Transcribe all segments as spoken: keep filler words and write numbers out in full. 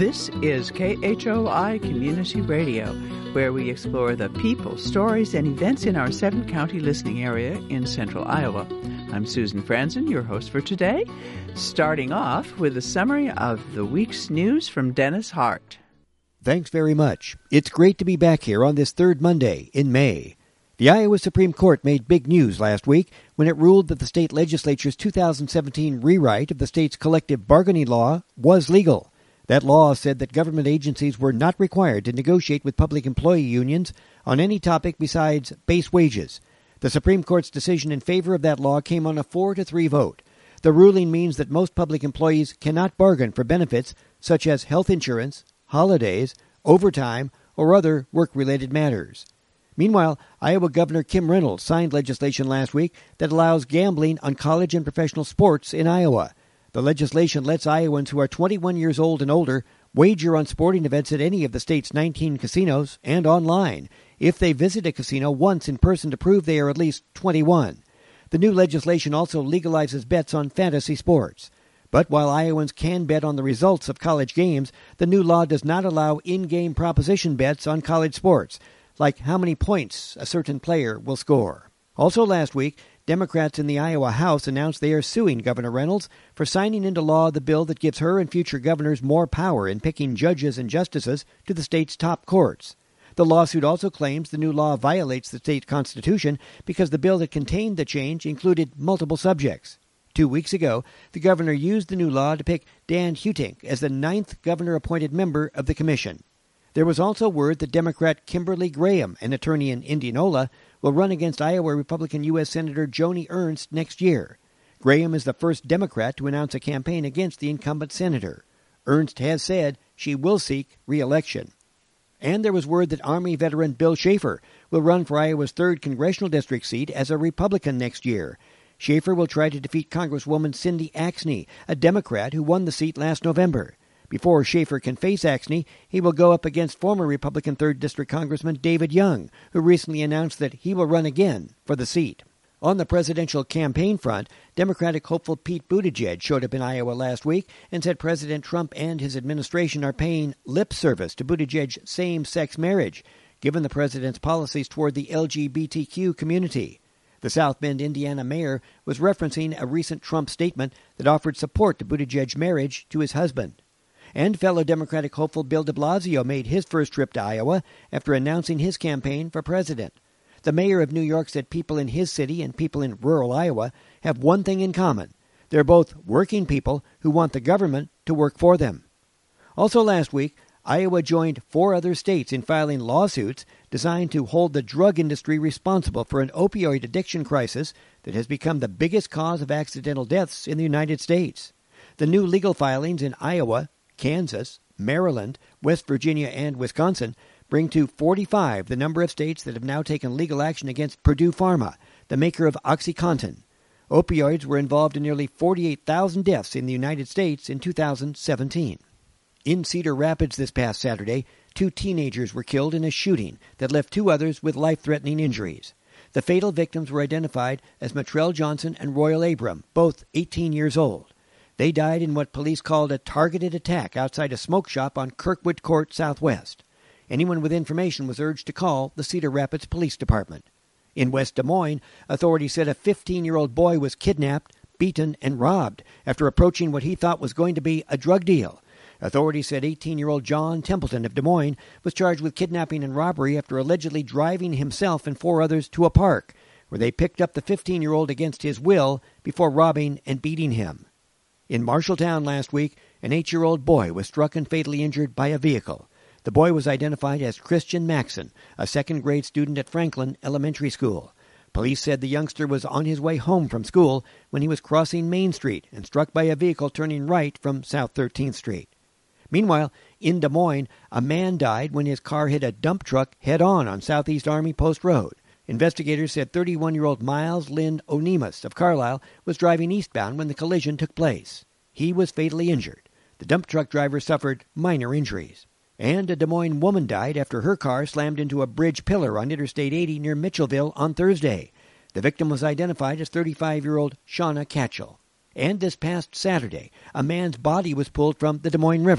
This is K H O I Community Radio, where we explore the people, stories, and events in our seven-county listening area in central Iowa. I'm Susan Franzen, your host for today, starting off with a summary of the week's news from Dennis Hart. Thanks very much. It's great to be back here on this third Monday in May. The Iowa Supreme Court made big news last week when it ruled that the state legislature's two thousand seventeen rewrite of the state's collective bargaining law was legal. That law said that government agencies were not required to negotiate with public employee unions on any topic besides base wages. The Supreme Court's decision in favor of that law came on a four to three vote. The ruling means that most public employees cannot bargain for benefits such as health insurance, holidays, overtime, or other work-related matters. Meanwhile, Iowa Governor Kim Reynolds signed legislation last week that allows gambling on college and professional sports in Iowa. The legislation lets Iowans who are twenty-one years old and older wager on sporting events at any of the state's nineteen casinos and online if they visit a casino once in person to prove they are at least twenty-one. The new legislation also legalizes bets on fantasy sports. But while Iowans can bet on the results of college games, the new law does not allow in-game proposition bets on college sports, like how many points a certain player will score. Also last week, Democrats in the Iowa House announced they are suing Governor Reynolds for signing into law the bill that gives her and future governors more power in picking judges and justices to the state's top courts. The lawsuit also claims the new law violates the state constitution because the bill that contained the change included multiple subjects. Two weeks ago, the governor used the new law to pick Dan Hutink as the ninth governor-appointed member of the commission. There was also word that Democrat Kimberly Graham, an attorney in Indianola, will run against Iowa Republican U S Senator Joni Ernst next year. Graham is the first Democrat to announce a campaign against the incumbent senator. Ernst has said she will seek re-election. And there was word that Army veteran Bill Schaefer will run for Iowa's third congressional district seat as a Republican next year. Schaefer will try to defeat Congresswoman Cindy Axne, a Democrat who won the seat last November. Before Schaefer can face Axne, he will go up against former Republican third District Congressman David Young, who recently announced that he will run again for the seat. On the presidential campaign front, Democratic hopeful Pete Buttigieg showed up in Iowa last week and said President Trump and his administration are paying lip service to Buttigieg's same-sex marriage, given the president's policies toward the L G B T Q community. The South Bend, Indiana mayor was referencing a recent Trump statement that offered support to Buttigieg's marriage to his husband. And fellow Democratic hopeful Bill de Blasio made his first trip to Iowa after announcing his campaign for president. The mayor of New York said people in his city and people in rural Iowa have one thing in common. They're both working people who want the government to work for them. Also last week, Iowa joined four other states in filing lawsuits designed to hold the drug industry responsible for an opioid addiction crisis that has become the biggest cause of accidental deaths in the United States. The new legal filings in Iowa, Kansas, Maryland, West Virginia, and Wisconsin bring to forty-five the number of states that have now taken legal action against Purdue Pharma, the maker of OxyContin. Opioids were involved in nearly forty-eight thousand deaths in the United States in two thousand seventeen. In Cedar Rapids this past Saturday, two teenagers were killed in a shooting that left two others with life-threatening injuries. The fatal victims were identified as Matrell Johnson and Royal Abram, both eighteen years old. They died in what police called a targeted attack outside a smoke shop on Kirkwood Court Southwest. Anyone with information was urged to call the Cedar Rapids Police Department. In West Des Moines, authorities said a fifteen-year-old boy was kidnapped, beaten, and robbed after approaching what he thought was going to be a drug deal. Authorities said eighteen-year-old John Templeton of Des Moines was charged with kidnapping and robbery after allegedly driving himself and four others to a park, where they picked up the fifteen-year-old against his will before robbing and beating him. In Marshalltown last week, an eight-year-old boy was struck and fatally injured by a vehicle. The boy was identified as Christian Maxson, a second-grade student at Franklin Elementary School. Police said the youngster was on his way home from school when he was crossing Main Street and struck by a vehicle turning right from South thirteenth Street. Meanwhile, in Des Moines, a man died when his car hit a dump truck head-on on Southeast Army Post Road. Investigators said thirty-one-year-old Miles Lynn Onemus of Carlisle was driving eastbound when the collision took place. He was fatally injured. The dump truck driver suffered minor injuries. And a Des Moines woman died after her car slammed into a bridge pillar on Interstate eighty near Mitchellville on Thursday. The victim was identified as thirty-five-year-old Shauna Catchell. And this past Saturday, a man's body was pulled from the Des Moines River.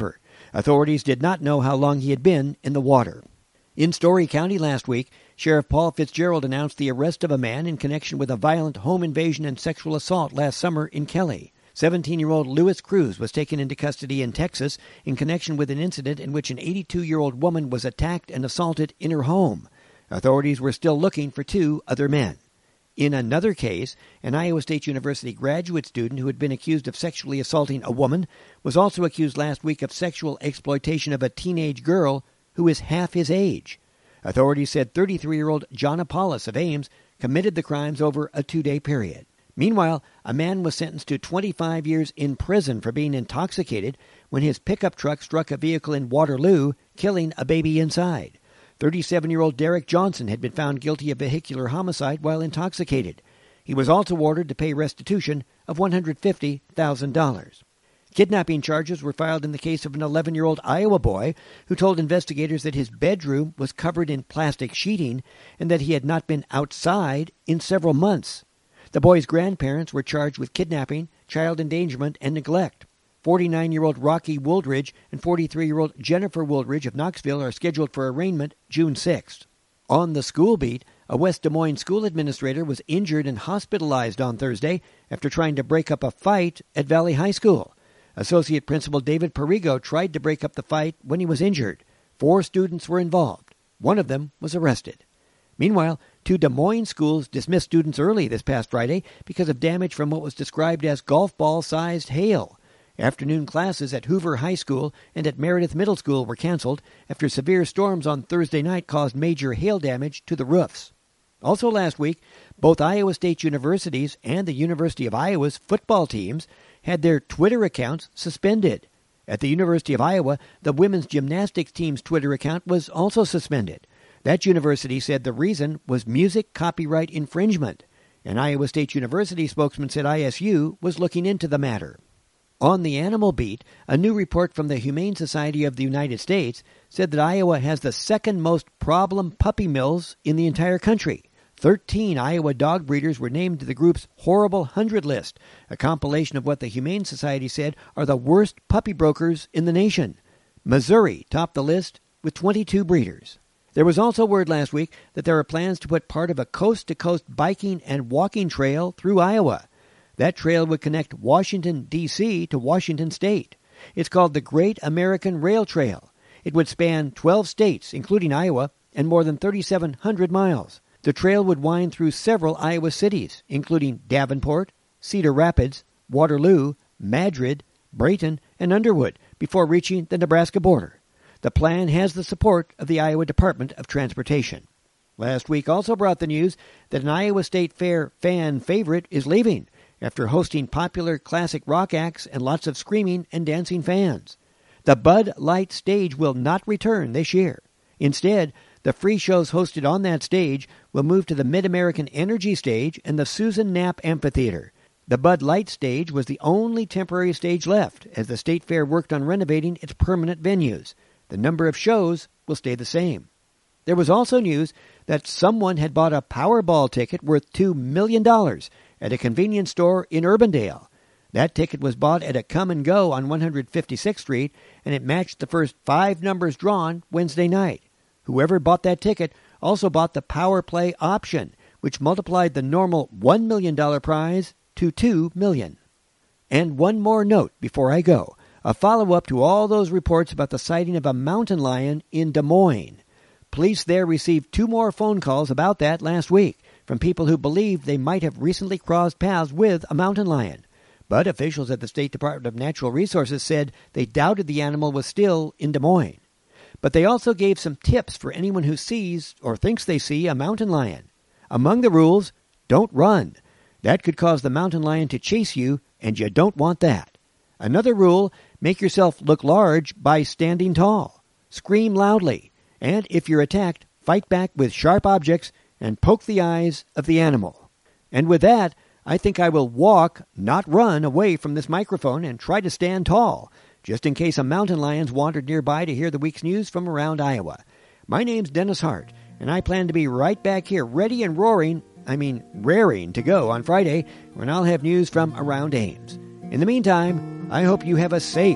Authorities did not know how long he had been in the water. In Story County last week, Sheriff Paul Fitzgerald announced the arrest of a man in connection with a violent home invasion and sexual assault last summer in Kelly. seventeen-year-old Lewis Cruz was taken into custody in Texas in connection with an incident in which an eighty-two-year-old woman was attacked and assaulted in her home. Authorities were still looking for two other men. In another case, an Iowa State University graduate student who had been accused of sexually assaulting a woman was also accused last week of sexual exploitation of a teenage girl who is half his age. Authorities said thirty-three-year-old John Apollos of Ames committed the crimes over a two-day period. Meanwhile, a man was sentenced to twenty-five years in prison for being intoxicated when his pickup truck struck a vehicle in Waterloo, killing a baby inside. thirty-seven-year-old Derek Johnson had been found guilty of vehicular homicide while intoxicated. He was also ordered to pay restitution of one hundred fifty thousand dollars. Kidnapping charges were filed in the case of an eleven-year-old Iowa boy who told investigators that his bedroom was covered in plastic sheeting and that he had not been outside in several months. The boy's grandparents were charged with kidnapping, child endangerment, and neglect. forty-nine-year-old Rocky Wooldridge and forty-three-year-old Jennifer Wooldridge of Knoxville are scheduled for arraignment June sixth. On the school beat, a West Des Moines school administrator was injured and hospitalized on Thursday after trying to break up a fight at Valley High School. Associate Principal David Perigo tried to break up the fight when he was injured. Four students were involved. One of them was arrested. Meanwhile, two Des Moines schools dismissed students early this past Friday because of damage from what was described as golf ball-sized hail. Afternoon classes at Hoover High School and at Meredith Middle School were canceled after severe storms on Thursday night caused major hail damage to the roofs. Also last week, both Iowa State University's and the University of Iowa's football teams had their Twitter accounts suspended. At the University of Iowa, the women's gymnastics team's Twitter account was also suspended. That university said the reason was music copyright infringement. An Iowa State University spokesman said I S U was looking into the matter. On the animal beat, a new report from the Humane Society of the United States said that Iowa has the second most problem puppy mills in the entire country. Thirteen Iowa dog breeders were named to the group's Horrible Hundred list, a compilation of what the Humane Society said are the worst puppy brokers in the nation. Missouri topped the list with twenty-two breeders. There was also word last week that there are plans to put part of a coast-to-coast biking and walking trail through Iowa. That trail would connect Washington, D C to Washington State. It's called the Great American Rail Trail. It would span twelve states, including Iowa, and more than thirty-seven hundred miles. The trail would wind through several Iowa cities, including Davenport, Cedar Rapids, Waterloo, Madrid, Brayton, and Underwood, before reaching the Nebraska border. The plan has the support of the Iowa Department of Transportation. Last week also brought the news that an Iowa State Fair fan favorite is leaving after hosting popular classic rock acts and lots of screaming and dancing fans. The Bud Light stage will not return this year. Instead, the free shows hosted on that stage will move to the Mid-American Energy Stage and the Susan Knapp Amphitheater. The Bud Light stage was the only temporary stage left as the State Fair worked on renovating its permanent venues. The number of shows will stay the same. There was also news that someone had bought a Powerball ticket worth two million dollars at a convenience store in Urbandale. That ticket was bought at a Come and Go on one hundred fifty-sixth Street, and it matched the first five numbers drawn Wednesday night. Whoever bought that ticket also bought the Power Play option, which multiplied the normal one million dollars prize to two million dollars. And one more note before I go, a follow-up to all those reports about the sighting of a mountain lion in Des Moines. Police there received two more phone calls about that last week from people who believed they might have recently crossed paths with a mountain lion. But officials at the State Department of Natural Resources said they doubted the animal was still in Des Moines. But they also gave some tips for anyone who sees or thinks they see a mountain lion. Among the rules, don't run. That could cause the mountain lion to chase you, and you don't want that. Another rule, make yourself look large by standing tall. Scream loudly. And if you're attacked, fight back with sharp objects and poke the eyes of the animal. And with that, I think I will walk, not run, away from this microphone and try to stand tall, just in case a mountain lion's wandered nearby to hear the week's news from around Iowa. My name's Dennis Hart, and I plan to be right back here, ready and roaring, I mean raring to go on Friday, when I'll have news from around Ames. In the meantime, I hope you have a safe,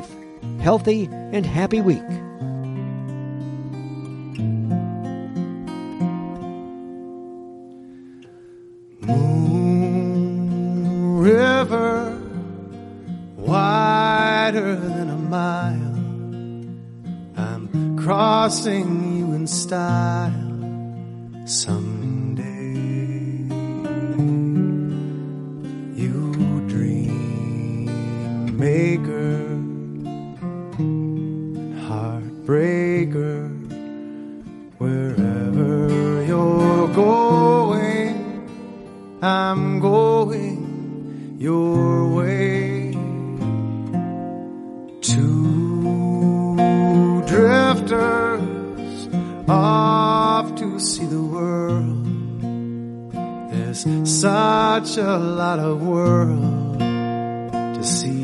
healthy, and happy week. Moon River, wider than a mile, I'm crossing you in style someday. You dream maker, heartbreaker, wherever you're going, I'm going your way. Two drifters off to see the world. There's such a lot of world to see.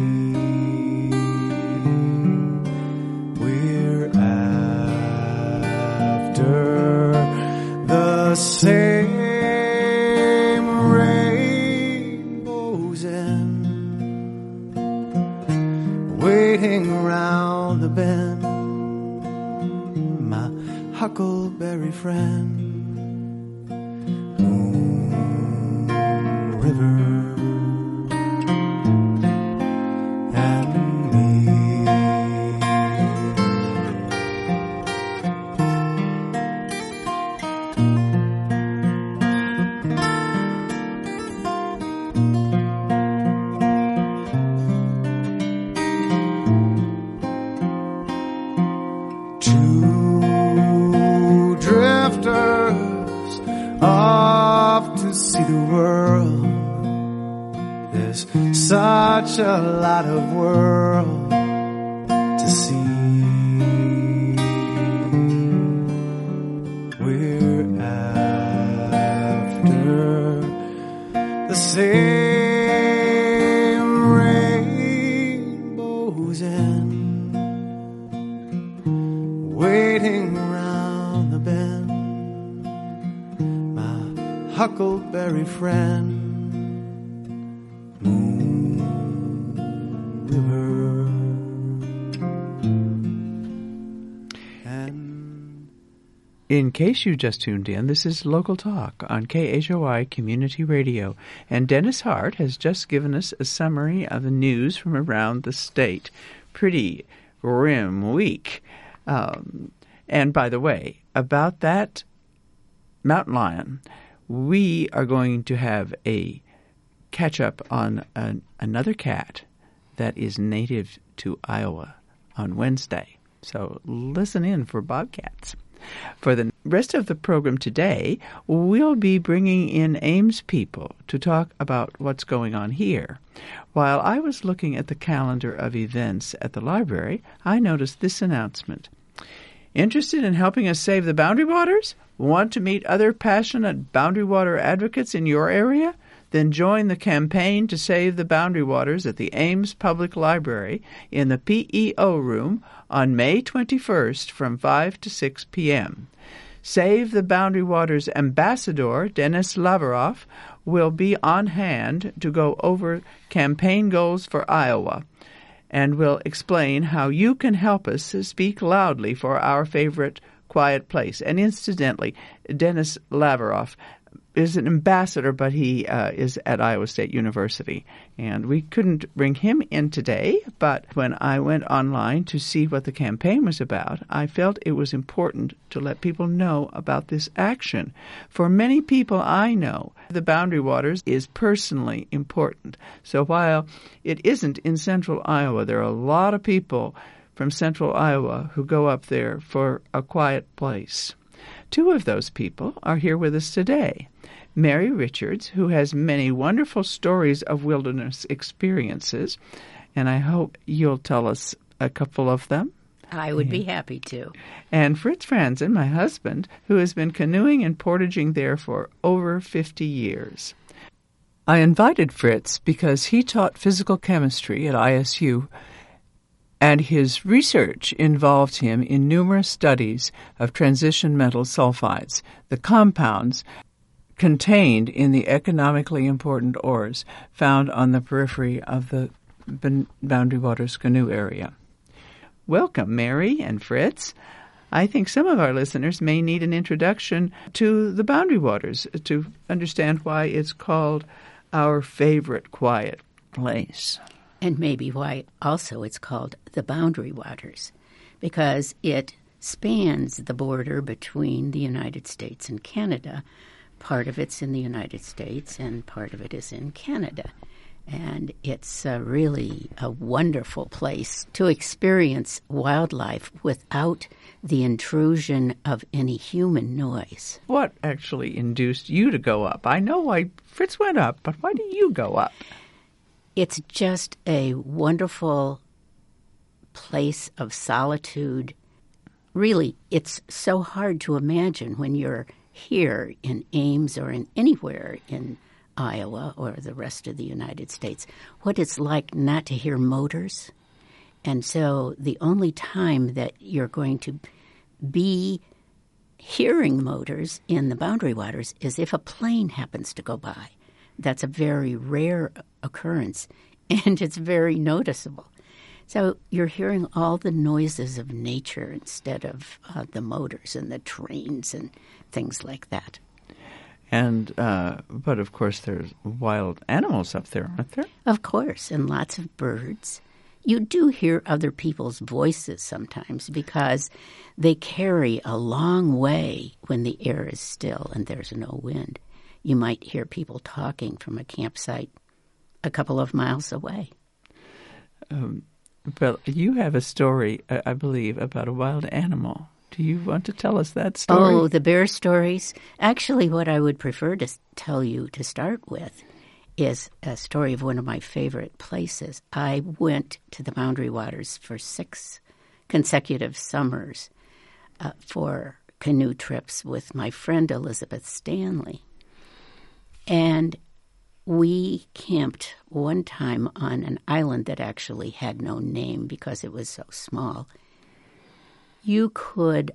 We're after the same rainbow's end, waiting around the bend, my huckleberry friend. Moon River and me. Two drifters off to see the world. There's such a lot of world to see. We're after the same rainbow's end, waiting around the bend, my huckleberry friend. Moon River and In case you just tuned in, this is Local Talk on K H O I Community Radio, and Dennis Hart has just given us a summary of the news from around the state. Pretty grim week. Um, and by the way, about that mountain lion, we are going to have a catch-up on an, another cat that is native to Iowa on Wednesday. So listen in for bobcats. For the rest of the program today, we'll be bringing in Ames people to talk about what's going on here. While I was looking at the calendar of events at the library, I noticed this announcement. Interested in helping us save the Boundary Waters? Want to meet other passionate Boundary Water advocates in your area? Then join the campaign to save the Boundary Waters at the Ames Public Library in the P E O room on May twenty-first from five to six p.m. Save the Boundary Waters Ambassador, Denis Laveroff, will be on hand to go over campaign goals for Iowa and will explain how you can help us speak loudly for our favorite quiet place. And incidentally, Denis Laveroff is an ambassador, but he uh, is at Iowa State University. And we couldn't bring him in today, but when I went online to see what the campaign was about, I felt it was important to let people know about this action. For many people I know, the Boundary Waters is personally important. So while it isn't in central Iowa, there are a lot of people from central Iowa who go up there for a quiet place. Two of those people are here with us today. Mary Richards, who has many wonderful stories of wilderness experiences, and I hope you'll tell us a couple of them. I would be happy to. And Fritz Franzen, my husband, who has been canoeing and portaging there for over fifty years. I invited Fritz because he taught physical chemistry at I S U, and his research involved him in numerous studies of transition metal sulfides, the compounds contained in the economically important ores found on the periphery of the Boundary Waters canoe area. Welcome, Mary and Fritz. I think some of our listeners may need an introduction to the Boundary Waters to understand why it's called our favorite quiet place. And maybe why also it's called the Boundary Waters, because it spans the border between the United States and Canada. Part of it's in the United States and part of it is in Canada. And it's uh, really a wonderful place to experience wildlife without the intrusion of any human noise. What actually induced you to go up? I know why Fritz went up, but why did you go up? It's just a wonderful place of solitude. Really, it's so hard to imagine when you're here in Ames or in anywhere in Iowa or the rest of the United States, what it's like not to hear motors. And so the only time that you're going to be hearing motors in the Boundary Waters is if a plane happens to go by. That's a very rare occurrence, and it's very noticeable. So you're hearing all the noises of nature instead of uh, the motors and the trains and things like that. And, uh, but of course there's wild animals up there, aren't there? Of course, and lots of birds. You do hear other people's voices sometimes because they carry a long way when the air is still and there's no wind. You might hear people talking from a campsite a couple of miles away. Um, but you have a story, I believe, about a wild animal. Do you want to tell us that story? Oh, the bear stories. Actually, what I would prefer to tell you to start with is a story of one of my favorite places. I went to the Boundary Waters for six consecutive summers uh, for canoe trips with my friend Elizabeth Stanley. And we camped one time on an island that actually had no name because it was so small. You could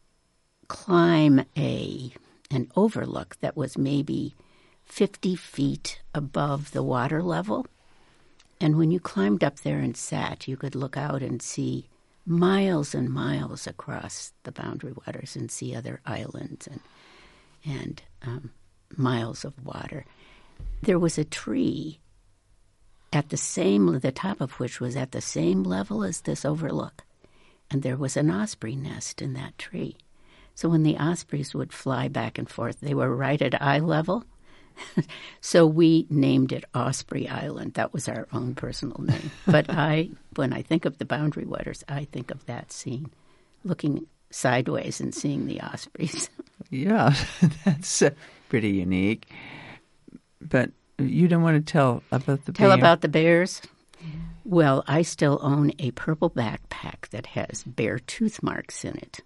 climb a an overlook that was maybe fifty feet above the water level. And when you climbed up there and sat, you could look out and see miles and miles across the Boundary Waters and see other islands and, and um, miles of water. There was a tree at the same, the top of which was at the same level as this overlook. And there was an osprey nest in that tree. So when the ospreys would fly back and forth, they were right at eye level. So we named it Osprey Island. That was our own personal name. But I, when I think of the Boundary Waters, I think of that scene, looking sideways and seeing the ospreys. Yeah, that's uh, pretty unique. But you don't want to tell about the Tell bear? about the bears? Well, I still own a purple backpack that has bear tooth marks in it.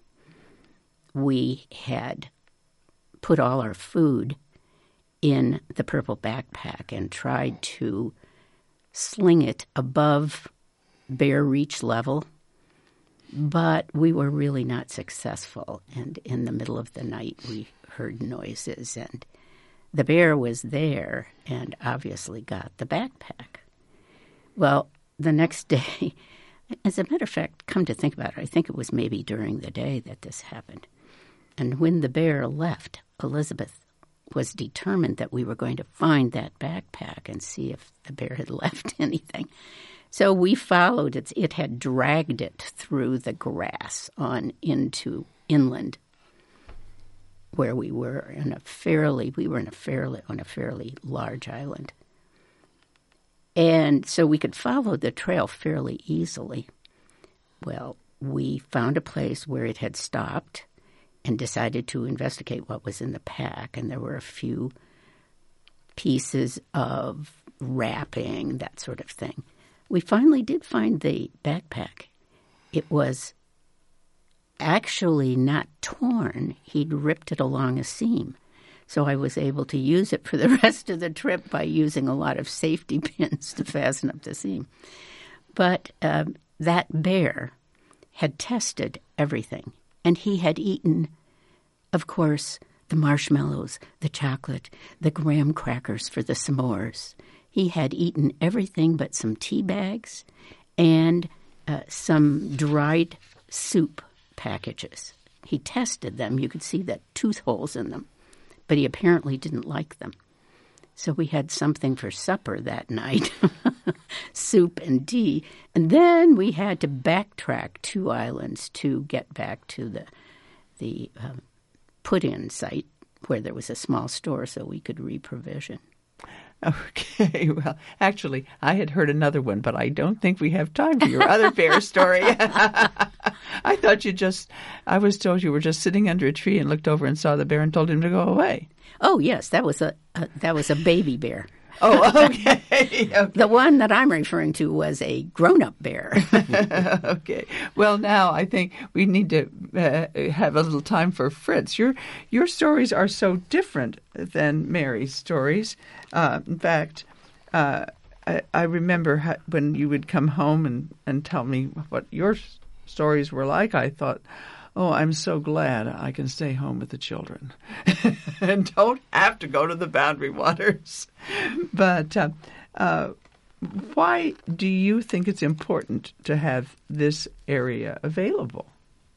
We had put all our food in the purple backpack and tried to sling it above bear reach level, but we were really not successful. And in the middle of the night, we heard noises, and the bear was there and obviously got the backpack. Well, the next day, as a matter of fact, come to think about it, I think it was maybe during the day that this happened. And when the bear left, Elizabeth was determined that we were going to find that backpack and see if the bear had left anything. So we followed it. It had dragged it through the grass on into inland where we were in a fairly, we were in a fairly, on a fairly large island. And so we could follow the trail fairly easily. Well, we found a place where it had stopped and decided to investigate what was in the pack. And there were a few pieces of wrapping, that sort of thing. We finally did find the backpack. It was actually not torn. He'd ripped it along a seam. So I was able to use it for the rest of the trip by using a lot of safety pins to fasten up the seam. But um, that bear had tested everything, and he had eaten, of course, the marshmallows, the chocolate, the graham crackers for the s'mores. He had eaten everything but some tea bags and uh, some dried soup packages. He tested them. You could see that tooth holes in them, but he apparently didn't like them. So we had something for supper that night, soup and tea. And then we had to backtrack two islands to get back to the the um, put-in site where there was a small store so we could reprovision. Okay, well, actually, I had heard another one, but I don't think we have time for your other bear story. I thought you just, I was told you were just sitting under a tree and looked over and saw the bear and told him to go away. Oh, yes, that was a, a that was a baby bear. Oh, okay. okay. The one that I'm referring to was a grown-up bear. Okay. Well, now I think we need to uh, have a little time for Fritz. Your your stories are so different than Mary's stories. Uh, in fact, uh, I, I remember how, when you would come home and, and tell me what your stories were like, I thought, oh, I'm so glad I can stay home with the children and don't have to go to the Boundary Waters. But uh, uh, why do you think it's important to have this area available?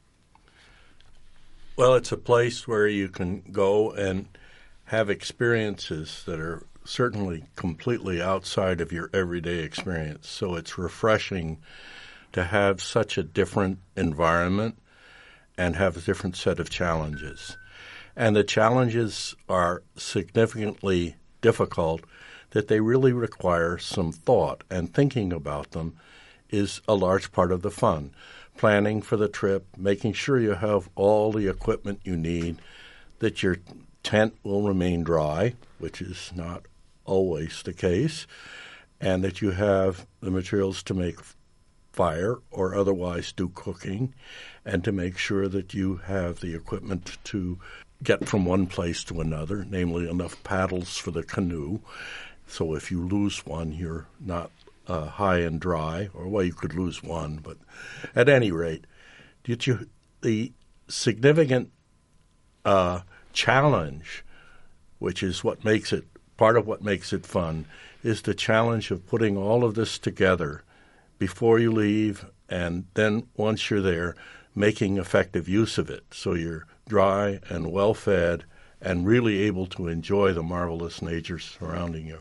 Well, it's a place where you can go and have experiences that are certainly completely outside of your everyday experience. So it's refreshing to have such a different environment and have a different set of challenges. And the challenges are significantly difficult, that they really require some thought, and thinking about them is a large part of the fun. Planning for the trip, making sure you have all the equipment you need, that your tent will remain dry, which is not always the case, and that you have the materials to make fire or otherwise do cooking, and to make sure that you have the equipment to get from one place to another, namely enough paddles for the canoe. So if you lose one, you're not uh, high and dry, or well, you could lose one. But at any rate, did you, the significant uh, challenge, which is what makes it, part of what makes it fun, is the challenge of putting all of this together before you leave, and then once you're there, making effective use of it so you're dry and well-fed and really able to enjoy the marvelous nature surrounding you.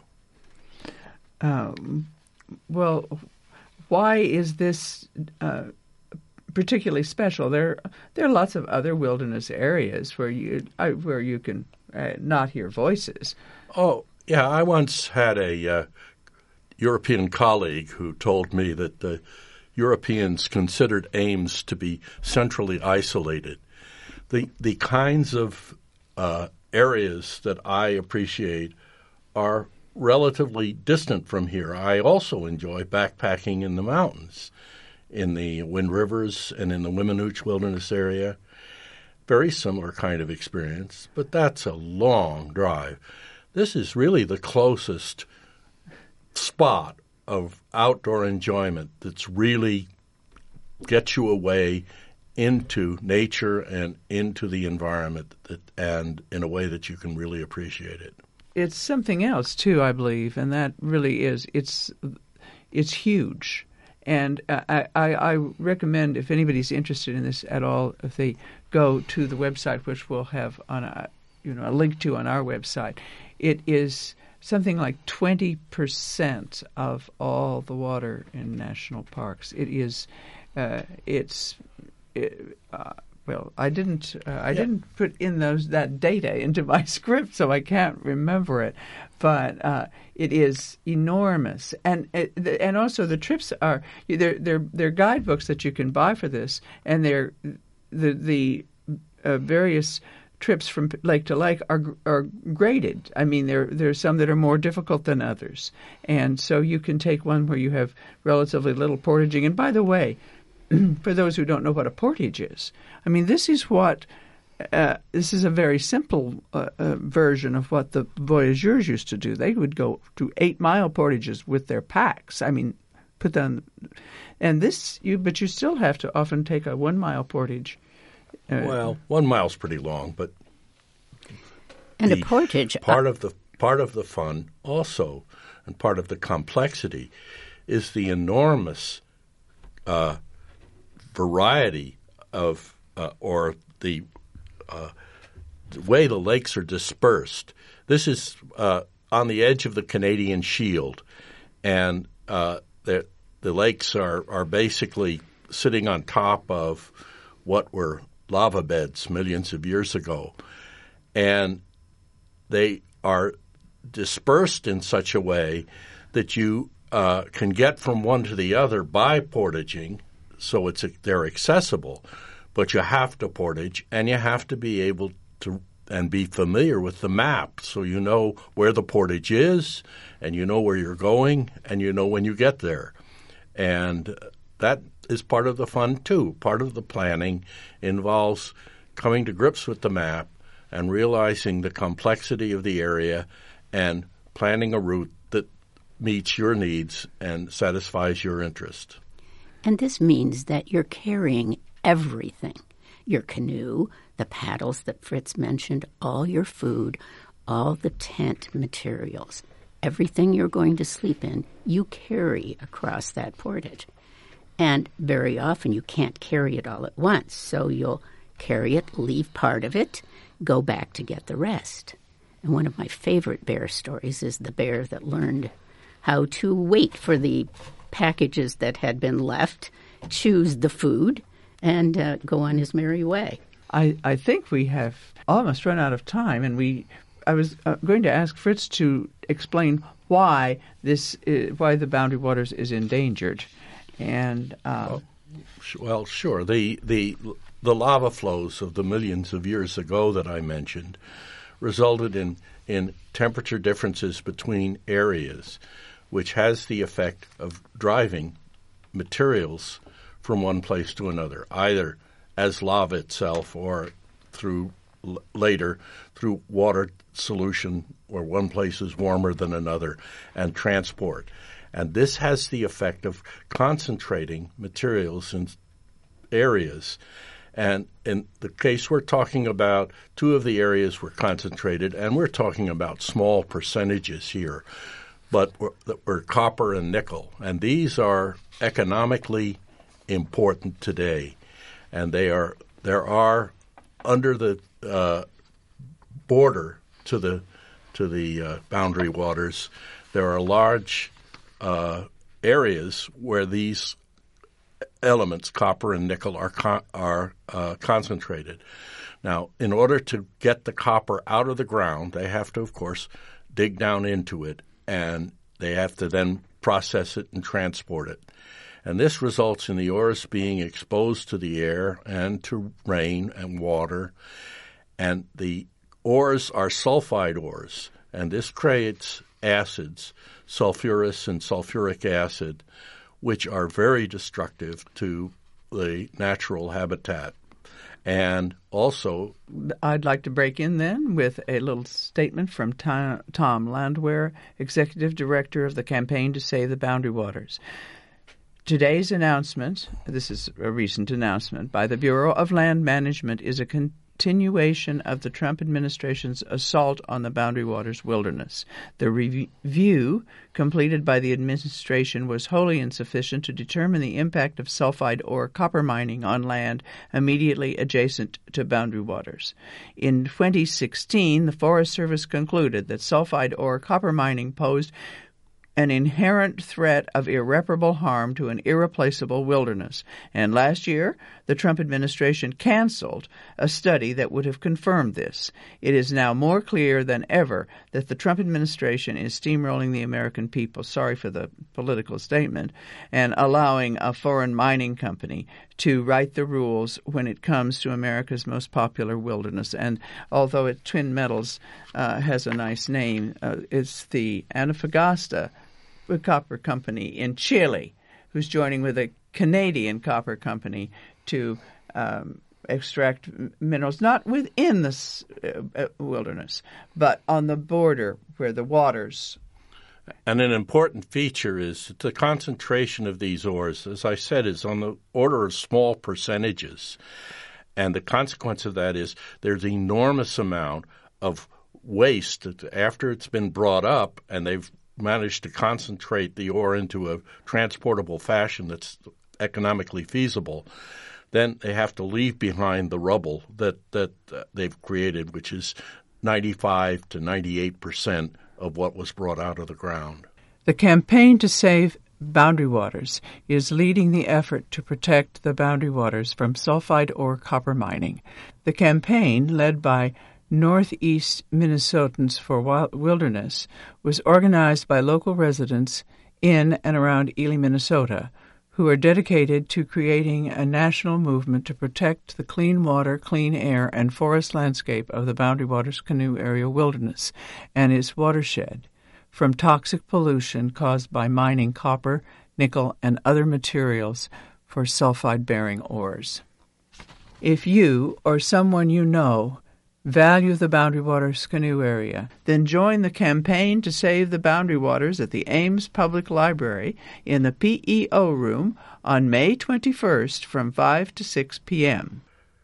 Um, well, why is this uh, particularly special? There, there are lots of other wilderness areas where you uh, where you can uh, not hear voices. Oh, yeah. I once had a uh, European colleague who told me that the Europeans considered Ames to be centrally isolated. The the kinds of uh, areas that I appreciate are relatively distant from here. I also enjoy backpacking in the mountains, in the Wind Rivers and in the Wiminuche Wilderness area. Very similar kind of experience, but that's a long drive. This is really the closest spot of outdoor enjoyment that's really gets you away into nature and into the environment, that, and in a way that you can really appreciate it. It's something else too, I believe, and that really is it's it's huge. And I, I, I recommend, if anybody's interested in this at all, if they go to the website, which we'll have on a you know a link to on our website. It is something like twenty percent of all the water in national parks. It is, uh, it's, it, uh, well, I didn't, uh, I yeah. didn't put in those that data into my script, so I can't remember it. But uh, it is enormous, and and also the trips are they're they're they're guidebooks that you can buy for this, and they're the the uh, various trips from lake to lake are are graded. I mean, there there's some that are more difficult than others, and so you can take one where you have relatively little portaging. And by the way, for those who don't know what a portage is, I mean, this is what uh, this is a very simple uh, uh, version of what the voyageurs used to do. They would go to eight mile portages with their packs. I mean, put them, and this you, but you still have to often take a one mile portage. Uh, well, one mile's pretty long, but and a portage part of the part of the fun also, and part of the complexity, is the enormous uh, variety of uh, or the, uh, the way the lakes are dispersed. This is uh, on the edge of the Canadian Shield, and uh, the the lakes are, are basically sitting on top of what were lava beds millions of years ago, and they are dispersed in such a way that you uh, can get from one to the other by portaging, so it's they're accessible, but you have to portage, and you have to be able to and be familiar with the map, so you know where the portage is, and you know where you're going, and you know when you get there. And that is part of the fun, too. Part of the planning involves coming to grips with the map and realizing the complexity of the area and planning a route that meets your needs and satisfies your interest. And this means that you're carrying everything. Your canoe, the paddles that Fritz mentioned, all your food, all the tent materials, everything you're going to sleep in, you carry across that portage. And very often you can't carry it all at once, so you'll carry it, leave part of it, go back to get the rest. And one of my favorite bear stories is the bear that learned how to wait for the packages that had been left, choose the food, and uh, go on his merry way. I, I think we have almost run out of time, and we I was uh, going to ask Fritz to explain why this is, why the Boundary Waters is endangered. And uh, well, well, sure. The the the lava flows of the millions of years ago that I mentioned resulted in in temperature differences between areas, which has the effect of driving materials from one place to another, either as lava itself or through l- later through water solution, where one place is warmer than another, and transport. And this has the effect of concentrating materials in areas. And in the case we're talking about, two of the areas were concentrated, and we're talking about small percentages here, but we're, we're copper and nickel. And these are economically important today. And they are there are under the uh, border to the to the uh, Boundary Waters, there are large uh, areas where these elements, copper and nickel, are con- are uh, concentrated. Now, in order to get the copper out of the ground, they have to, of course, dig down into it, and they have to then process it and transport it. And this results in the ores being exposed to the air and to rain and water. And the ores are sulfide ores, and this creates acids, sulfurous and sulfuric acid, which are very destructive to the natural habitat. And also, I'd like to break in then with a little statement from Tom, Tom Landwehr, Executive Director of the Campaign to Save the Boundary Waters. Today's announcement, this is a recent announcement, by the Bureau of Land Management is a continuation of the Trump administration's assault on the Boundary Waters wilderness. The review completed by the administration was wholly insufficient to determine the impact of sulfide ore copper mining on land immediately adjacent to Boundary Waters. In twenty sixteen, the Forest Service concluded that sulfide ore copper mining posed an inherent threat of irreparable harm to an irreplaceable wilderness. And last year, the Trump administration canceled a study that would have confirmed this. It is now more clear than ever that the Trump administration is steamrolling the American people, sorry for the political statement, and allowing a foreign mining company to write the rules when it comes to America's most popular wilderness. And although it, Twin Metals uh, has a nice name, uh, it's the Antofagasta Copper Company in Chile, who's joining with a Canadian copper company to um, extract minerals, not within the uh, wilderness, but on the border where the waters. And an important feature is that the concentration of these ores, as I said, is on the order of small percentages. And the consequence of that is there's an enormous amount of waste that after it's been brought up and they've managed to concentrate the ore into a transportable fashion that's economically feasible, then they have to leave behind the rubble that, that uh, they've created, which is ninety-five to ninety-eight percent of what was brought out of the ground. The campaign to save Boundary Waters is leading the effort to protect the Boundary Waters from sulfide ore copper mining. The campaign, led by Northeast Minnesotans for Wilderness, was organized by local residents in and around Ely, Minnesota, who are dedicated to creating a national movement to protect the clean water, clean air, and forest landscape of the Boundary Waters Canoe Area Wilderness and its watershed from toxic pollution caused by mining copper, nickel, and other materials for sulfide-bearing ores. If you or someone you know value the Boundary Waters Canoe Area, then join the campaign to save the Boundary Waters at the Ames Public Library in the P E O room on May twenty-first from five to six p.m.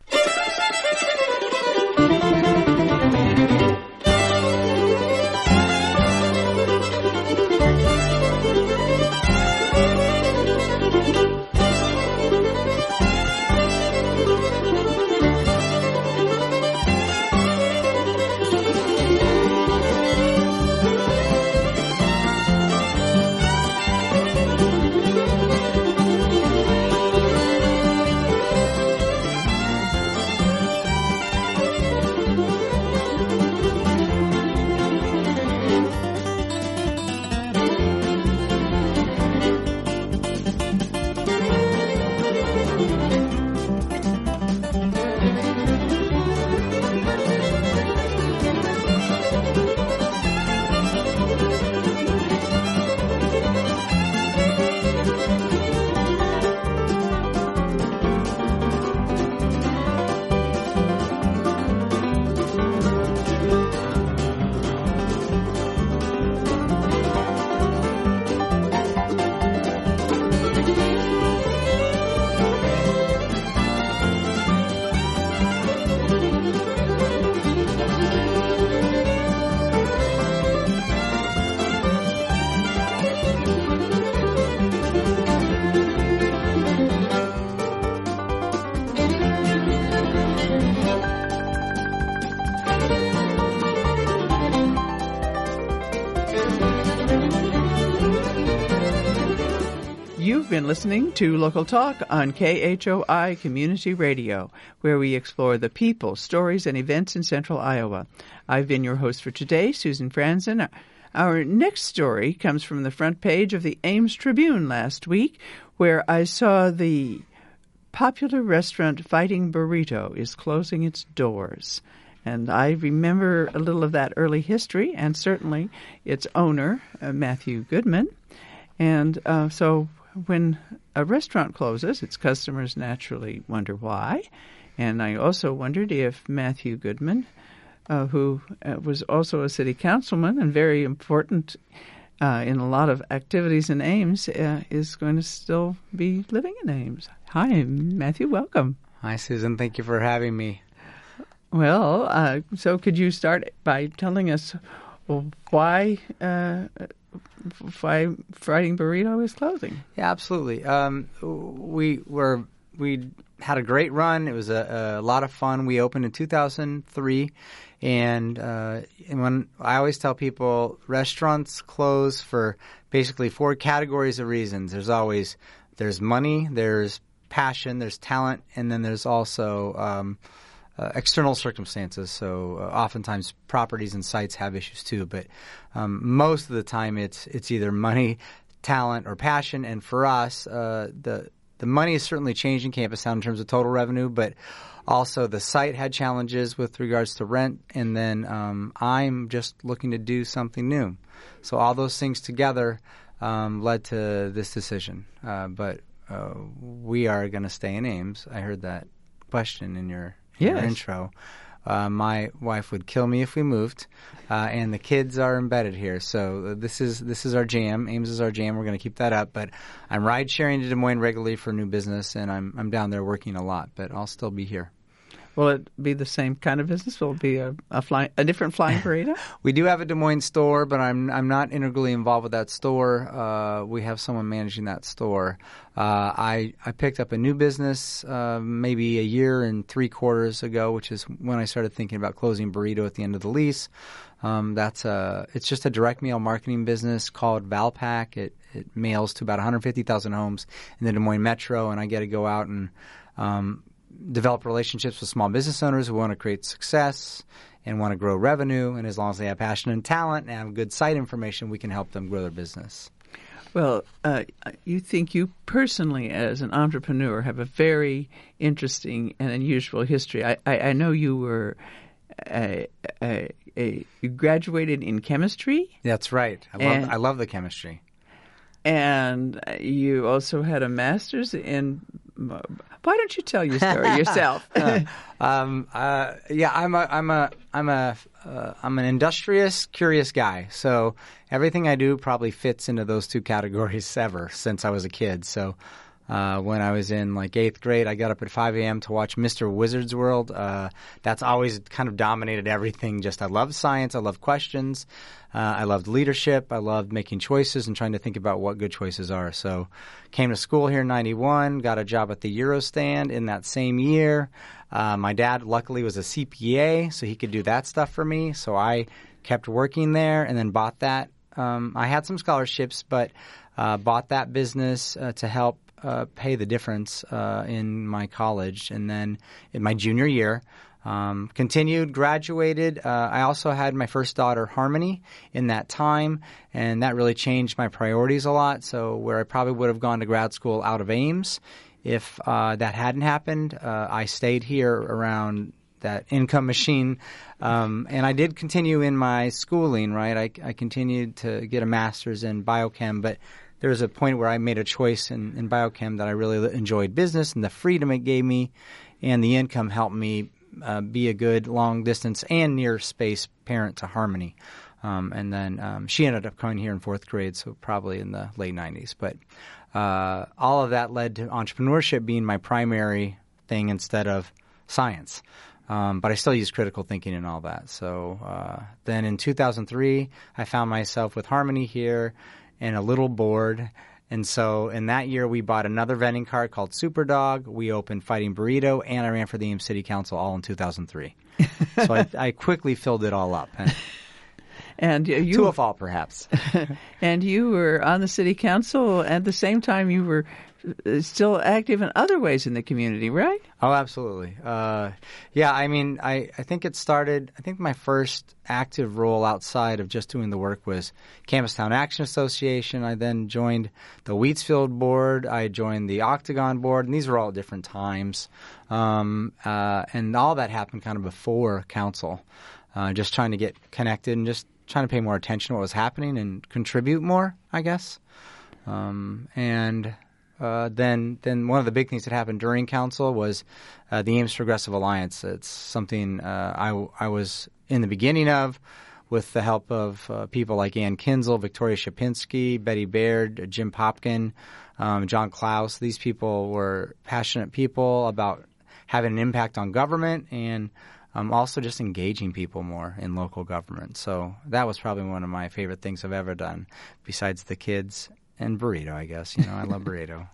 You've been listening to Local Talk on K H O I Community Radio, where we explore the people, stories, and events in central Iowa. I've been your host for today, Susan Franzen. Our next story comes from the front page of the Ames Tribune last week, where I saw the popular restaurant Fighting Burrito is closing its doors. And I remember a little of that early history, and certainly its owner, uh, Matthew Goodman. And uh, so when a restaurant closes, its customers naturally wonder why. And I also wondered if Matthew Goodman, uh, who uh, was also a city councilman and very important uh, in a lot of activities in Ames, uh, is going to still be living in Ames. Hi, Matthew. Welcome. Hi, Susan. Thank you for having me. Well, uh, so could you start by telling us why uh, why Fighting Burrito is closing? Yeah, absolutely. Um, we were we had a great run. It was a, a lot of fun. We opened in two thousand three, and, uh, and when I always tell people, restaurants close for basically four categories of reasons. There's always there's money, there's passion, there's talent, and then there's also um, Uh, external circumstances. So uh, oftentimes properties and sites have issues too, but um, most of the time it's it's either money, talent, or passion. And for us, uh, the the money has certainly changed in Campus Town in terms of total revenue, but also the site had challenges with regards to rent, and then um, I'm just looking to do something new. So all those things together um, led to this decision. Uh, but uh, we are going to stay in Ames. I heard that question in your Yes. Your intro. Uh, my wife would kill me if we moved, uh, and the kids are embedded here. So this is this is our jam. Ames is our jam. We're going to keep that up. But I'm ride sharing to Des Moines regularly for new business, and I'm I'm down there working a lot. But I'll still be here. Will it be the same kind of business? Will it be a a, fly, a different flying burrito? We do have a Des Moines store, but I'm I'm not integrally involved with that store. Uh, we have someone managing that store. Uh, I I picked up a new business uh, maybe a year and three quarters ago, which is when I started thinking about closing Burrito at the end of the lease. Um, that's a it's just a direct mail marketing business called Valpak. It it mails to about one hundred fifty thousand homes in the Des Moines metro, and I get to go out and um, develop relationships with small business owners who want to create success and want to grow revenue. And as long as they have passion and talent and have good site information, we can help them grow their business. Well, uh, you think you personally, as an entrepreneur, have a very interesting and unusual history. I, I, I know you were a, a, a you graduated in chemistry. That's right. I love I love the chemistry. And you also had a master's in. Why don't you tell your story yourself? uh, um, uh, yeah, I'm a, I'm a, I'm a, uh, I'm an industrious, curious guy. So everything I do probably fits into those two categories ever since I was a kid. So uh, when I was in like eighth grade, I got up at five a.m. to watch Mister Wizard's World. Uh, that's always kind of dominated everything. Just I love science. I love questions. Uh, I loved leadership. I loved making choices and trying to think about what good choices are. So came to school here in ninety-one, got a job at the Eurostand in that same year. Uh, my dad luckily was a C P A, so he could do that stuff for me. So I kept working there and then bought that. Um, I had some scholarships, but uh, bought that business uh, to help uh, pay the difference uh, in my college. And then in my junior year, Um, continued, graduated. Uh, I also had my first daughter, Harmony, in that time, and that really changed my priorities a lot. So where I probably would have gone to grad school out of Ames, if uh, that hadn't happened, uh, I stayed here around that income machine. Um, and I did continue in my schooling, right? I, I continued to get a master's in biochem, but there was a point where I made a choice in, in biochem that I really enjoyed business, and the freedom it gave me and the income helped me Uh, be a good long-distance and near-space parent to Harmony. Um, and then um, she ended up coming here in fourth grade, so probably in the late nineties. But uh, all of that led to entrepreneurship being my primary thing instead of science. Um, but I still use critical thinking and all that. So uh, then in two thousand three, I found myself with Harmony here and a little bored. And so in that year, we bought another vending cart called Superdog. We opened Fighting Burrito, and I ran for the Ames City Council all in two thousand three. So I, I quickly filled it all up. And, and you, to a fault, perhaps. And you were on the city council at the same time you were still active in other ways in the community, right? Oh, absolutely. Uh, yeah, I mean, I, I think it started, I think my first active role outside of just doing the work was Campustown Action Association. I then joined the Wheatsfield board. I joined the Octagon board, and these were all at different times. Um, uh, and all that happened kind of before council, uh, just trying to get connected and just trying to pay more attention to what was happening and contribute more, I guess. Um, and... Uh, then, then one of the big things that happened during council was uh, the Ames Progressive Alliance. It's something uh, I, I was in the beginning of with the help of uh, people like Ann Kinzel, Victoria Shapinski, Betty Baird, Jim Popkin, um, John Klaus. These people were passionate people about having an impact on government and um, also just engaging people more in local government. So that was probably one of my favorite things I've ever done, besides the kids and burrito, I guess. You know, I love burrito.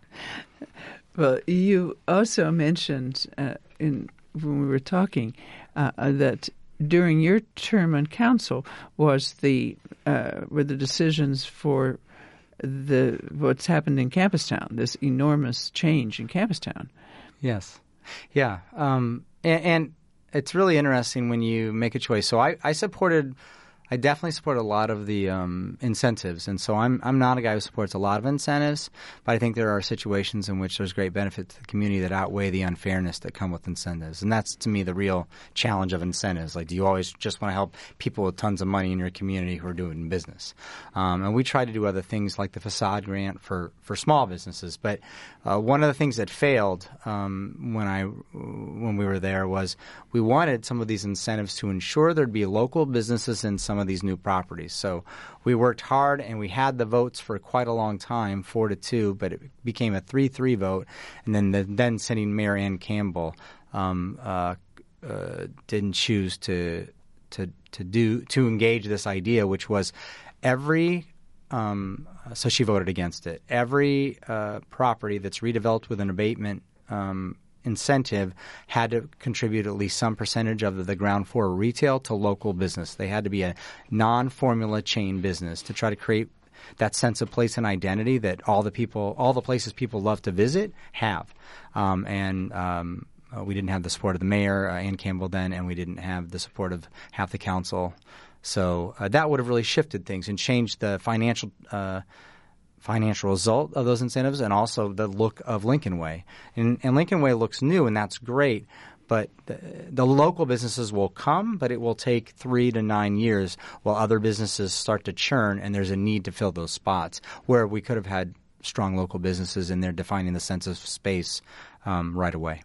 Well, you also mentioned uh, in when we were talking uh, that during your term on council was the uh, were the decisions for the what's happened in Campustown, this enormous change in Campustown. Yes, yeah, um, and, and it's really interesting when you make a choice. So I, I supported. I definitely support a lot of the um, incentives, and so I'm I'm not a guy who supports a lot of incentives, but I think there are situations in which there's great benefit to the community that outweigh the unfairness that come with incentives, and that's to me the real challenge of incentives. Like, do you always just want to help people with tons of money in your community who are doing business? Um, and we try to do other things like the facade grant for, for small businesses, but uh, one of the things that failed um, when I when we were there was we wanted some of these incentives to ensure there'd be local businesses in some of these new properties. So we worked hard, and we had the votes for quite a long time, four to two, but it became a three three vote. And then the then sitting Mayor Ann Campbell um, uh, uh, didn't choose to to to do to engage this idea, which was every. Um, so she voted against it. Every uh, property that's redeveloped with an abatement um, incentive had to contribute at least some percentage of the, the ground floor retail to local business. They had to be a non-formula chain business to try to create that sense of place and identity that all the people, all the places people love to visit have. Um, and um, uh, we didn't have the support of the mayor, uh, Ann Campbell then, and we didn't have the support of half the council. So uh, that would have really shifted things and changed the financial uh, financial result of those incentives and also the look of Lincoln Way. And, and Lincoln Way looks new, and that's great. But the, the local businesses will come, but it will take three to nine years while other businesses start to churn, and there's a need to fill those spots where we could have had strong local businesses in there defining the sense of space um, right away.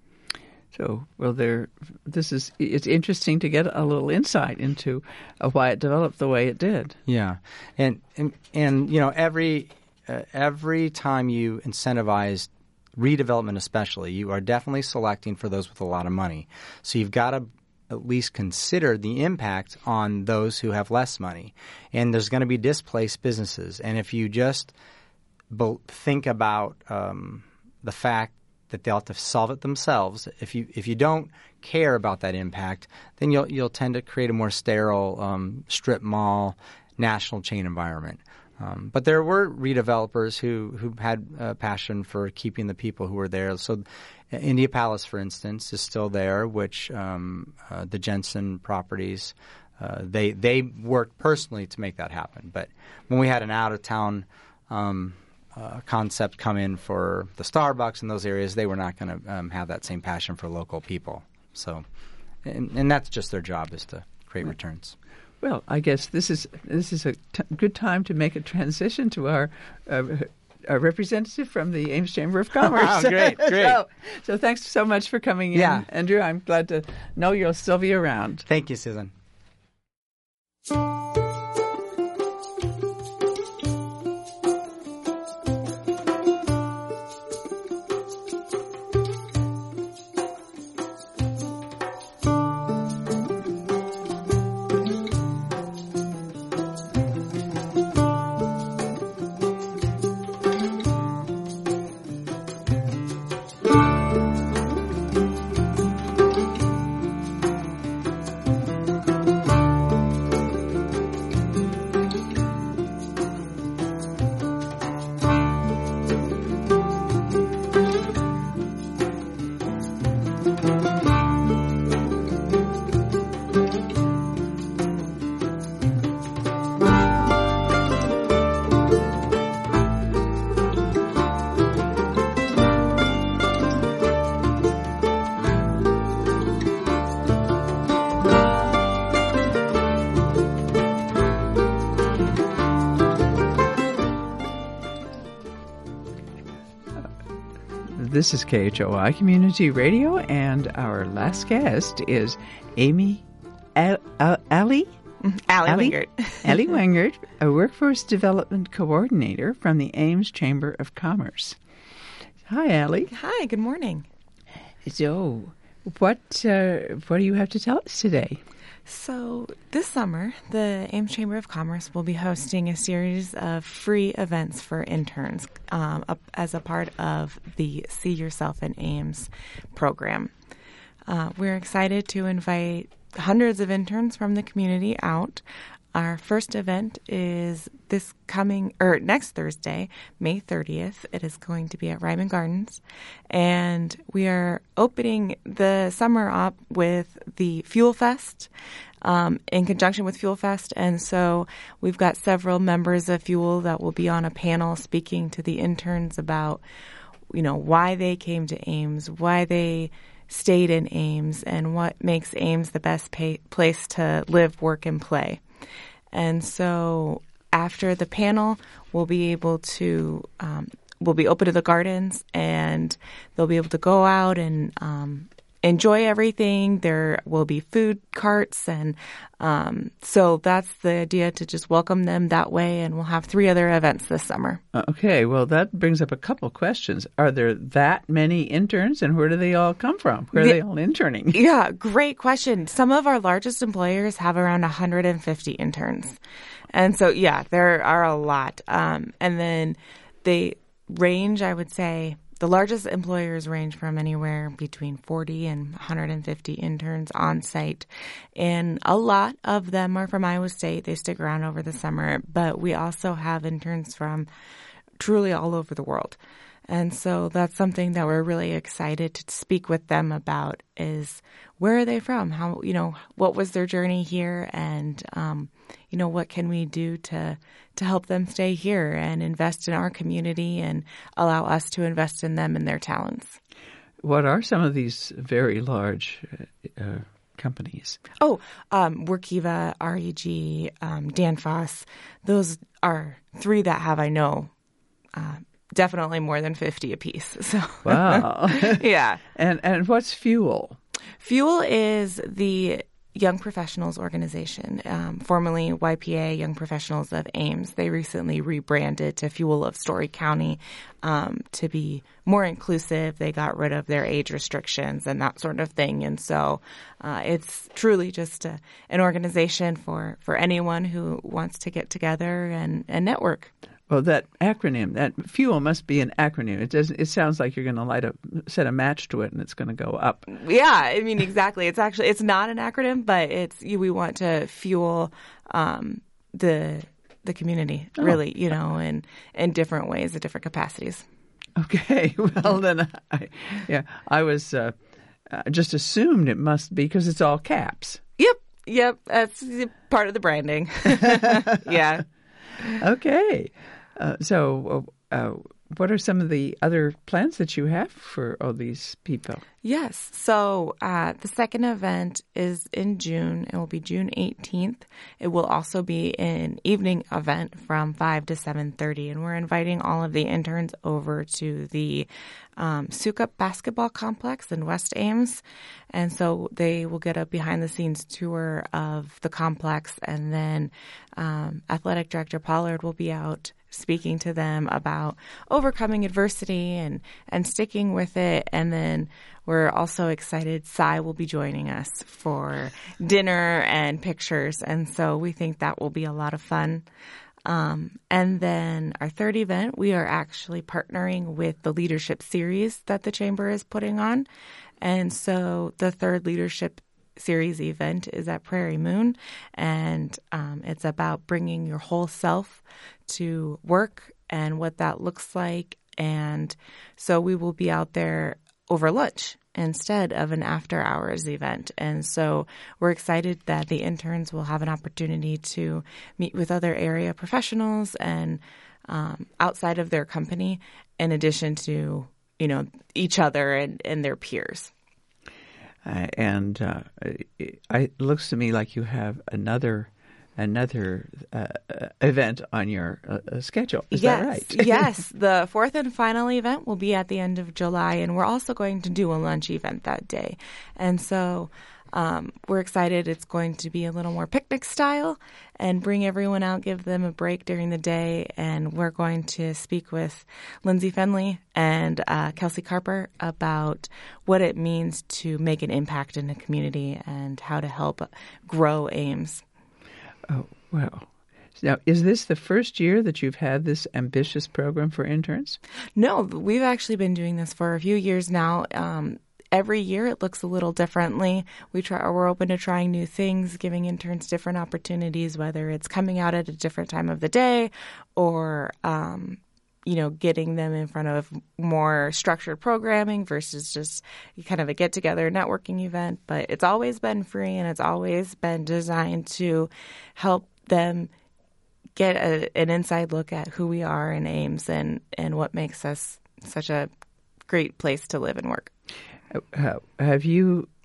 So, well, there. This is. It's interesting to get a little insight into uh, why it developed the way it did. Yeah, and and, and you know, every uh, every time you incentivize redevelopment, especially, you are definitely selecting for those with a lot of money. So you've got to at least consider the impact on those who have less money, and there's going to be displaced businesses. And if you just bo- think about um, the fact that they'll have to solve it themselves. If you if you don't care about that impact, then you'll you'll tend to create a more sterile um, strip mall, national chain environment. Um, but there were redevelopers who who had a passion for keeping the people who were there. So, India Palace, for instance, is still there, which um, uh, the Jensen properties uh, they they worked personally to make that happen. But when we had an out of town um, Uh, concept come in for the Starbucks in those areas, they were not going to um, have that same passion for local people. So, and, and that's just their job, is to create returns. Well, I guess this is this is a t- good time to make a transition to our, uh, our representative from the Ames Chamber of Commerce. Oh, great, great. so, so thanks so much for coming in, Yeah. Andrew. I'm glad to know you'll still be around. Thank you, Susan. This is K H O I Community Radio, and our last guest is Amy Al- Al- Allie? Allie Allie Wingert. Allie Wingert, a Workforce Development Coordinator from the Ames Chamber of Commerce. Hi, Allie. Hi, good morning. So, what uh, what do you have to tell us today? So this summer, the Ames Chamber of Commerce will be hosting a series of free events for interns um, up as a part of the See Yourself in Ames program. Uh, we're excited to invite hundreds of interns from the community out. Our first event is this coming, or next Thursday, May thirtieth. It is going to be at Ryman Gardens. And we are opening the summer up with the Fuel Fest um, in conjunction with Fuel Fest. And so we've got several members of Fuel that will be on a panel speaking to the interns about, you know, why they came to Ames, why they stayed in Ames, and what makes Ames the best pay- place to live, work, and play. And so after the panel, we'll be able to, um, we'll be open to the gardens, and they'll be able to go out and um, enjoy everything. There will be food carts, and um, so that's the idea, to just welcome them that way. And we'll have three other events this summer. Okay, well, that brings up a couple questions. Are there that many interns, and where do they all come from? Where are Yeah. they all interning? Yeah, great question. Some of our largest employers have around one hundred fifty interns. And so, yeah, there are a lot. Um, and then they range, I would say, the largest employers range from anywhere between forty and one hundred fifty interns on site. And a lot of them are from Iowa State. They stick around over the summer. But we also have interns from truly all over the world. And so that's something that we're really excited to speak with them about, is where are they from? How, you know, what was their journey here? And, um, you know, what can we do to, to help them stay here and invest in our community and allow us to invest in them and their talents? What are some of these very large uh, companies? Oh, um, Workiva, R E G, um, Danfoss. Those are three that have, I know, uh, definitely more than fifty apiece. So, Wow. yeah. And and what's Fuel? Fuel is the Young Professionals Organization, um, formerly Y P A, Young Professionals of Ames. They recently rebranded to Fuel of Story County um, to be more inclusive. They got rid of their age restrictions and that sort of thing. And so uh, it's truly just a, an organization for, for anyone who wants to get together and, and network. Well, that acronym, that Fuel must be an acronym. It doesn't. It sounds like you're going to light a set a match to it, and it's going to go up. Yeah, I mean, exactly. It's actually it's not an acronym, but it's we want to fuel um, the the community, Oh. really, you know, in in different ways, in different capacities. Okay. Well, then, I, yeah, I was uh, uh, just assumed it must be because it's all caps. Yep, yep. That's part of the branding. Yeah. Okay. Uh, so, uh, what are some of the other plans that you have for all these people? Yes. So uh, the second event is in June. It will be June eighteenth. It will also be an evening event from five to seven thirty. And we're inviting all of the interns over to the um, Sukup Basketball Complex in West Ames. And so they will get a behind-the-scenes tour of the complex. And then um, Athletic Director Pollard will be out speaking to them about overcoming adversity and, and sticking with it. And then we're also excited Cy will be joining us for dinner and pictures. And so we think that will be a lot of fun. Um, and then our third event, we are actually partnering with the Leadership Series that the Chamber is putting on. And so the third Leadership Series event is at Prairie Moon, and um, it's about bringing your whole self to work and what that looks like. And so we will be out there over lunch instead of an after hours event. And so we're excited that the interns will have an opportunity to meet with other area professionals and um, outside of their company, in addition to, you know, each other and, and their peers. Uh, and uh, it, it looks to me like you have another another uh, event on your uh, schedule. Is yes, that right? Yes. The fourth and final event will be at the end of July, and we're also going to do a lunch event that day. And so um, we're excited. It's going to be a little more picnic style and bring everyone out, give them a break during the day. And we're going to speak with Lindsay Fenley and uh, Kelsey Carper about what it means to make an impact in a community and how to help grow Ames. Oh, well. Now, is this the first year that you've had this ambitious program for interns? No, we've actually been doing this for a few years now. Um, every year it looks a little differently. We try, we're open to trying new things, giving interns different opportunities, whether it's coming out at a different time of the day or, um, you know, getting them in front of more structured programming versus just kind of a get-together networking event. But it's always been free, and it's always been designed to help them get a, an inside look at who we are in Ames and, and what makes us such a great place to live and work. Uh, have you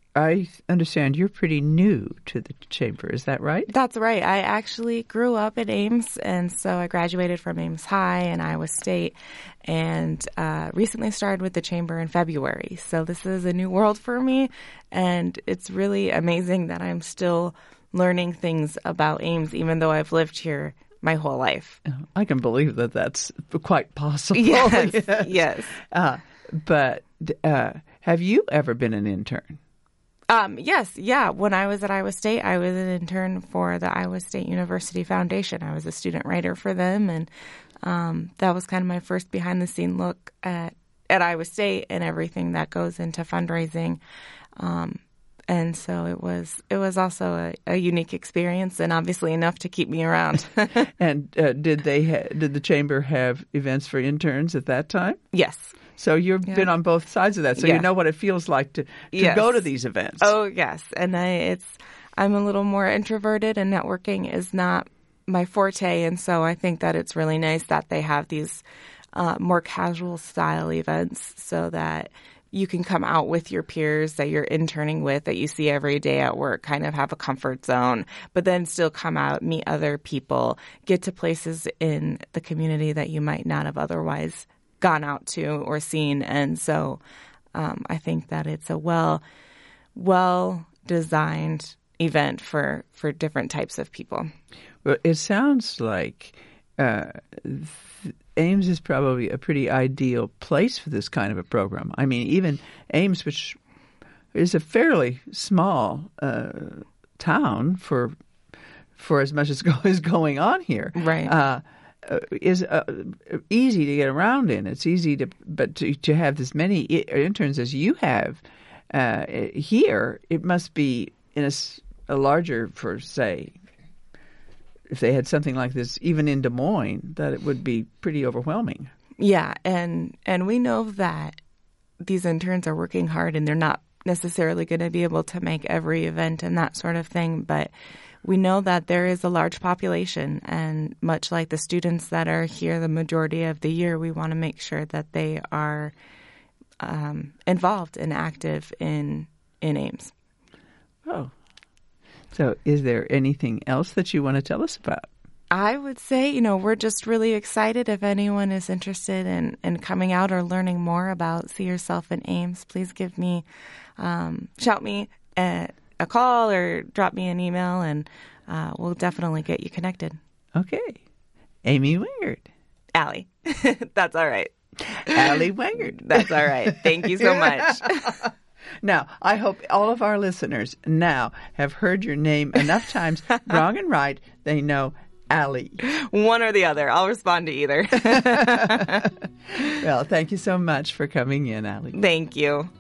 I understand you're pretty new to the chamber. Is that right? That's right. I actually grew up at Ames, and so I graduated from Ames High and Iowa State, and uh, recently started with the chamber in February. So this is a new world for me, and it's really amazing that I'm still learning things about Ames, even though I've lived here my whole life. I can believe that that's quite possible. Yes, yes. yes. Uh, but uh, have you ever been an intern? Um, yes, yeah. When I was at Iowa State, I was an intern for the Iowa State University Foundation. I was a student writer for them, and um, that was kind of my first behind-the-scene look at, at Iowa State and everything that goes into fundraising. Um, and so it was it was also a, a unique experience, and obviously enough to keep me around. And uh, did they ha- did the chamber have events for interns at that time? Yes. So you've Yeah. been on both sides of that, so Yeah. you know what it feels like to, to Yes. go to these events. Oh, yes. And I, it's I'm a little more introverted, and networking is not my forte. And so I think that it's really nice that they have these uh, more casual style events so that you can come out with your peers that you're interning with, that you see every day at work, kind of have a comfort zone, but then still come out, meet other people, get to places in the community that you might not have otherwise gone out to or seen. And so um, I think that it's a well, well designed event for, for different types of people. Well, it sounds like uh, th- Ames is probably a pretty ideal place for this kind of a program. I mean, even Ames, which is a fairly small uh, town for for as much as go- is going on here, Right. Uh, uh, is uh, easy to get around in. It's easy to, but to, to have as many I- interns as you have uh, here, it must be in a, s- a larger, for say, if they had something like this even in Des Moines, that it would be pretty overwhelming. Yeah, and and we know that these interns are working hard, and they're not necessarily going to be able to make every event and that sort of thing, but we know that there is a large population, and much like the students that are here the majority of the year, we want to make sure that they are um, involved and active in in Ames. Oh. So is there anything else that you want to tell us about? I would say, you know, we're just really excited. If anyone is interested in, in coming out or learning more about See Yourself in Ames, please give me, um, shout me a, a call or drop me an email, and uh, we'll definitely get you connected. Okay. Amy Wingert. Allie. That's all right. Allie Wingert. That's all right. Thank you so much. Now, I hope all of our listeners now have heard your name enough times, wrong and right, they know Allie. One or the other. I'll respond to either. Well, thank you so much for coming in, Allie. Thank you.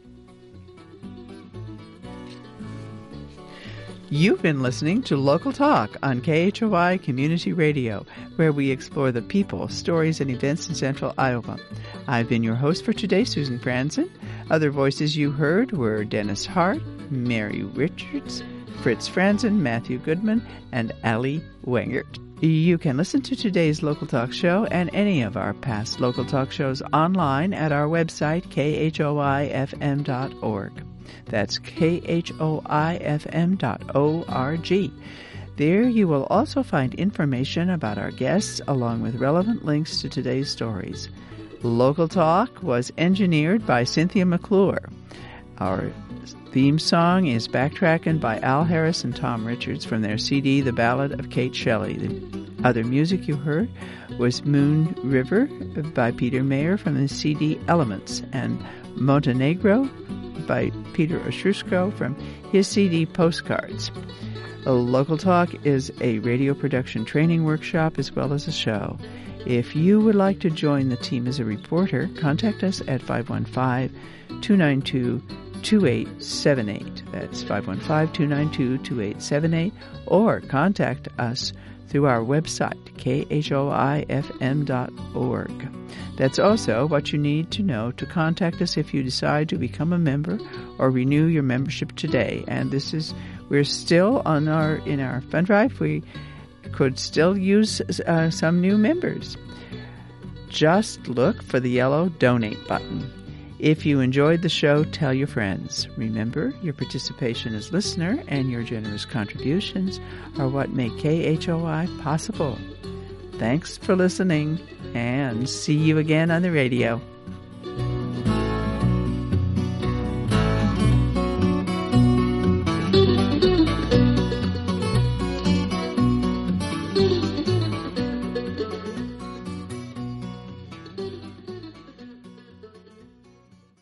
You've been listening to Local Talk on K H O I Community Radio, where we explore the people, stories, and events in Central Iowa. I've been your host for today, Susan Franzen. Other voices you heard were Dennis Hart, Mary Richards, Fritz Franzen, Matthew Goodman, and Allie Wingert. You can listen to today's Local Talk show and any of our past Local Talk shows online at our website, K H O I F M dot org. That's K H O I F M dot org. There you will also find information about our guests along with relevant links to today's stories. Local Talk was engineered by Cynthia McClure. Our theme song is Backtrackin' by Al Harris and Tom Richards from their C D, The Ballad of Kate Shelley. The other music you heard was Moon River by Peter Mayer from the C D Elements, and Montenegro by Peter Oshrusko from his C D Postcards. A Local Talk is a radio production training workshop as well as a show. If you would like to join the team as a reporter, contact us at five one five, two nine two, two eight seven eight. That's five one five, two nine two, two eight seven eight, or contact us through our website, K H O I F M dot org. That's also what you need to know to contact us if you decide to become a member or renew your membership today. And this is, we're still on our, in our fund drive. We could still use uh, some new members. Just look for the yellow donate button. If you enjoyed the show, tell your friends. Remember, your participation as listener and your generous contributions are what make K H O I possible. Thanks for listening, and see you again on the radio.